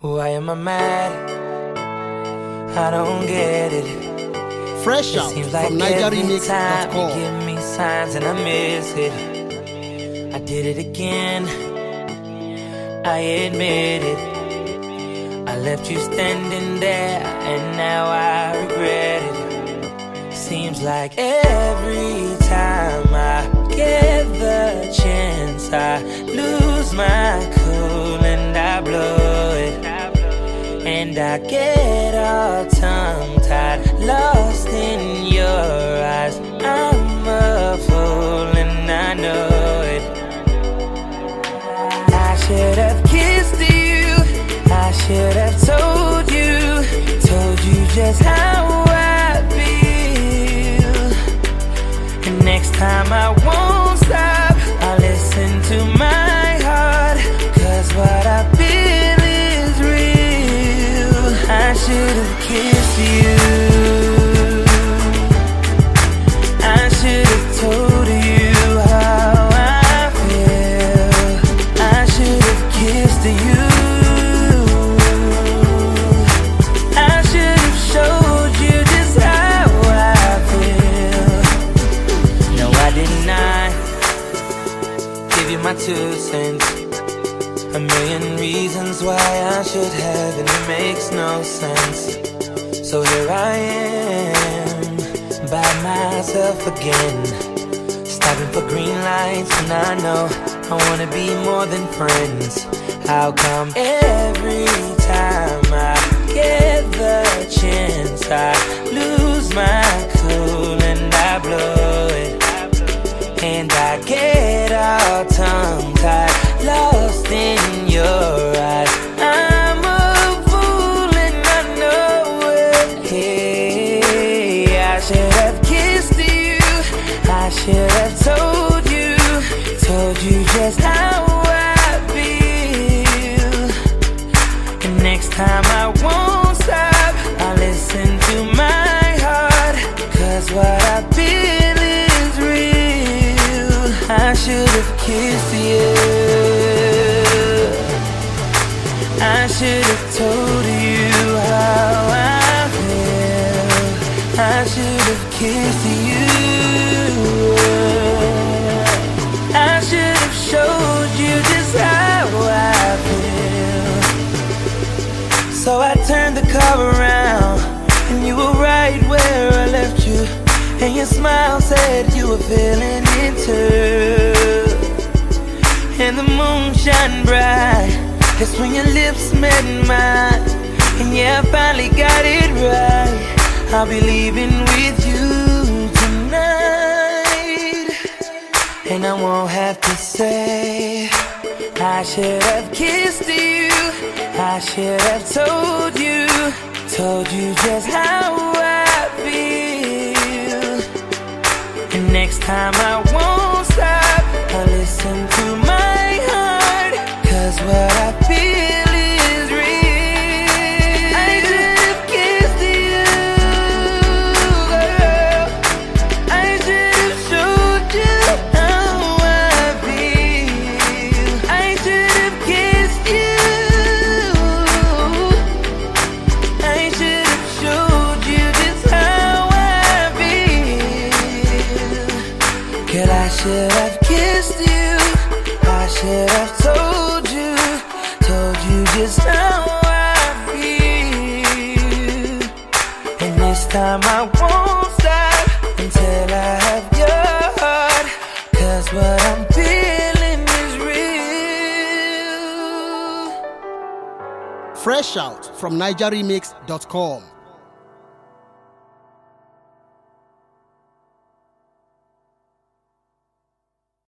Why am I mad? I don't get it. Fresh out Seems like from every time you NigerRemix.com. give me signs and I miss it. I did it again, I admit it. I left you standing there and now I regret it. Seems like every time I get the chance I lose my cool and I blow it. And I get all tongue-tied, lost in your eyes. I'm a fool and I know it. I should have kissed you, I should have told you just how I feel. And next time I won't stop, I'll listen to my heart, 'cause what I feel is real. I should have kissed you, I should have told you how I feel. I should have kissed you, I should have showed you just how I feel. No, I did not give you my 2 cents. A million reasons why I should have, and it makes no sense. So here I am, by myself again, stopping for green lights, and I know I wanna be more than friends. How come every time I get the chance I lose my cool and I blow it? And I get all tongue-tied, lost in your eyes. I'm a fool and I know it. Hey, I should have kissed you, I should have told you just how I feel. And next time I won't stop, I'll listen to my heart, 'cause what I feel is real. I should have kissed you, I should have told you how I feel. I should have kissed you, I should have showed you just how I feel. So I turned the car around and you were right where I left you, and your smile said you were feeling it too. And the moon shone bright, that's when your lips met mine. And yeah, I finally got it right, I'll be leaving with you tonight. And I won't have to say I should have kissed you, I should have told you just how I feel. And next time I won't stop, I'll listen to my heart, 'cause what I feel is real. I should have kissed you, girl, I should have showed you how I feel. I should have kissed you, I should have showed you just how I feel. Girl, I should have kissed you, I should have told you just how I feel. And this time I won't stop until I have your heart, 'cause what I'm feeling is real. Fresh out from NigerRemix.com.